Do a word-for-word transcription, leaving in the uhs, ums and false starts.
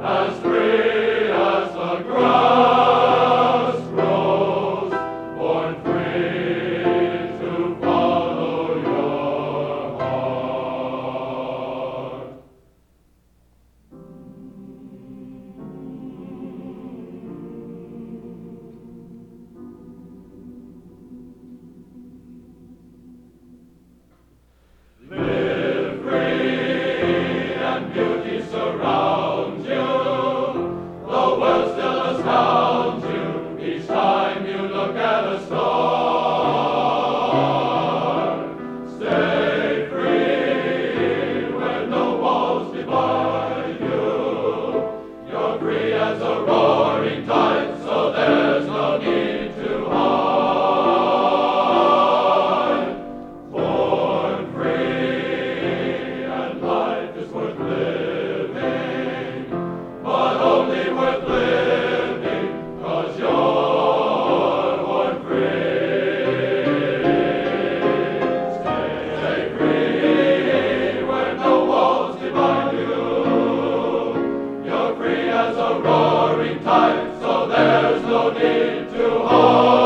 as free as the grass grows, born free to follow your heart. Live free and beauty surrounds you. The world still astounds you each time you look at a star. Stay free where no walls divide you. You're free as a roaring tide, so there's no need to hide. Born free and life is worth living, but only worth living 'cause you're born free. Stay free where no walls divide you. You're free as a roaring tide, so there's no need to hide.